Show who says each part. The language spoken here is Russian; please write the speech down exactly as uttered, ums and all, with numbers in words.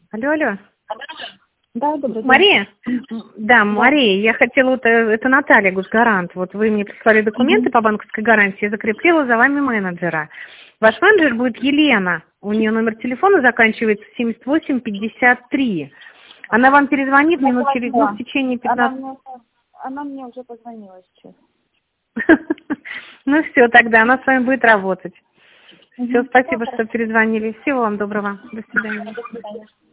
Speaker 1: Алло, алло.
Speaker 2: Да, добрый день.
Speaker 1: Мария? Да, Мария, я хотела, вот, э, это Наталья, госгарант. Вот вы мне прислали документы
Speaker 2: Мгм.
Speaker 1: по банковской гарантии, я закрепила за вами менеджера. Ваш менеджер будет Елена. У нее номер телефона заканчивается семьдесят восемь пятьдесят три. Она вам перезвонит
Speaker 2: Я
Speaker 1: минут через, ну, в
Speaker 2: позвонила.
Speaker 1: течение
Speaker 2: Она
Speaker 1: пятнадцати.
Speaker 2: мне, она мне уже позвонила сейчас.
Speaker 1: Ну все, тогда она с вами будет работать. Все,
Speaker 2: Мгм.
Speaker 1: спасибо, что перезвонили. Всего вам доброго. До свидания.
Speaker 2: До свидания.